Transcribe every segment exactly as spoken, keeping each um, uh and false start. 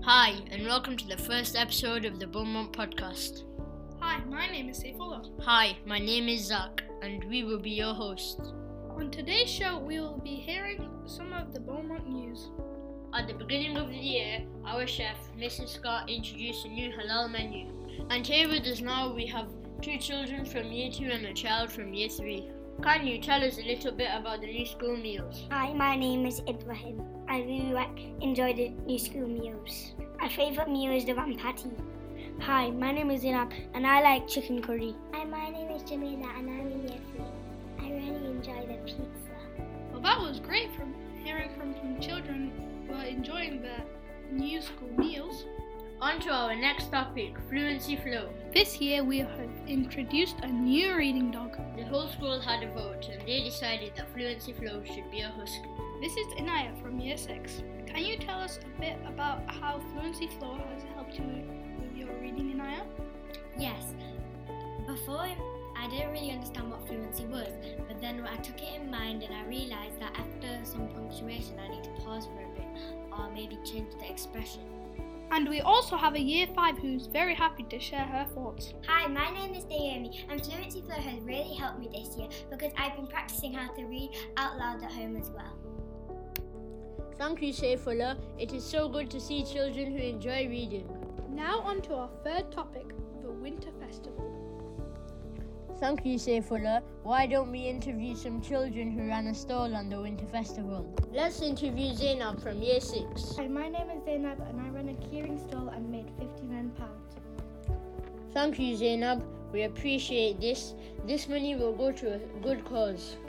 Hi, and welcome to the first episode of the Beaumont Podcast. Hi, my name is Saifullah. Hi, my name is Zach, and we will be your hosts. On today's show, we will be hearing some of the Beaumont news. At the beginning of the year, our chef, Missus Scott, introduced a new halal menu. And here with us now, we have two children from year two and a child from year three. Can you tell us a little bit about the new school meals? Hi, my name is Ibrahim. I really like, enjoy the new school meals. My favourite meal is the ram patty. Hi, my name is Zinab and I like chicken curry. Hi, my name is Jamila and I'm in year three. I really enjoy the pizza. Well, that was great from hearing from some children who are enjoying the new school meals. On to our next topic, Fluency Flow. This year we have introduced a new reading dog. The whole school had a vote and they decided that Fluency Flow should be a husky. This is Inaya from year six. Can you tell us a bit about how Fluency Flow has helped you with your reading, Inaya? Yes. Before, I didn't really understand what fluency was, but then I took it in mind and I realised that after some punctuation I need to pause for a bit or maybe change the expression. And we also have a year five who's very happy to share her thoughts. Hi, my name is Naomi and Fluency Flow has really helped me this year because I've been practicing how to read out loud at home as well. Thank you, Saifullah. It is so good to see children who enjoy reading. Now on to our third topic, the Winter Festival. Thank you, Saifullah. Why don't we interview some children who ran a stall on the Winter Festival? Let's interview Zainab from year six. Hi, my name is Zainab and I run a keyring stall and made fifty-nine pounds. Thank you, Zainab. We appreciate this. This money will go to a good cause.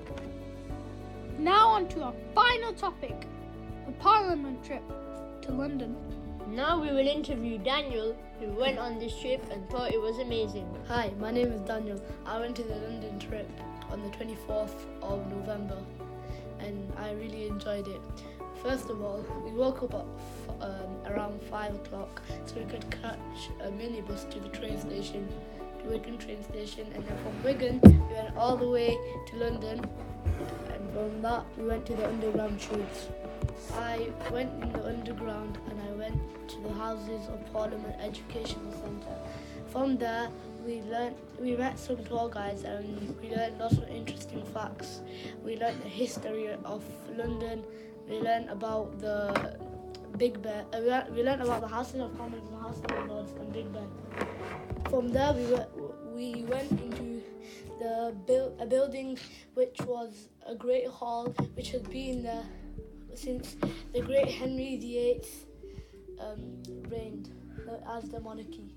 Now on to our final topic, the Parliament trip to London. Now we will interview Daniel, who went on this trip and thought it was amazing. Hi, my name is Daniel. I went to the London trip on the twenty-fourth of November and I really enjoyed it. First of all, we woke up at um, around five o'clock so we could catch a minibus to the train station, to Wigan train station, and then from Wigan we went all the way to London, and from that we went to the underground tubes. I went in the underground and I went to the Houses of Parliament Educational Centre. From there, we learnt, we met some tour guides and we learned lots of interesting facts. We learnt the history of London. We learnt about the Big Ben. Uh, we, learnt, we learnt about the Houses of Commons and Houses of Lords and Big Ben. From there, we went, we went into the build, a building which was a great hall which had been there since the great Henry the Eighth um, reigned uh, as the monarchy.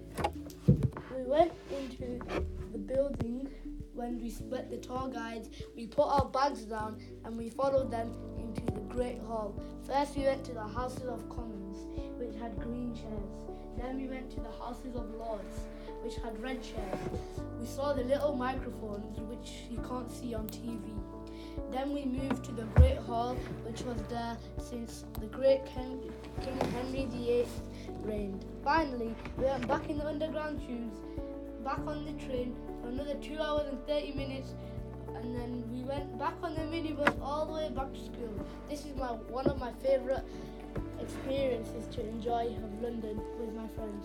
We went into the building when we met the tour guides. We put our bags down and we followed them into the Great Hall. First we went to the Houses of Commons, which had green chairs. Then we went to the Houses of Lords, which had red chairs. We saw the little microphones, which you can't see on T V. Then we moved to the Great Hall, which was there since the great King, King Henry the Eighth reigned. Finally, we went back in the underground tubes, back on the train for another two hours and thirty minutes, and then we went back on the minibus all the way back to school. This is my one of my favourite experiences to enjoy of London with my friends.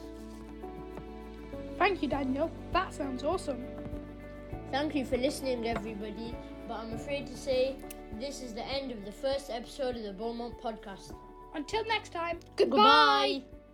Thank you, Daniel. That sounds awesome. Thank you for listening, everybody. But I'm afraid to say this is the end of the first episode of the Beaumont Podcast. Until next time, Goodbye.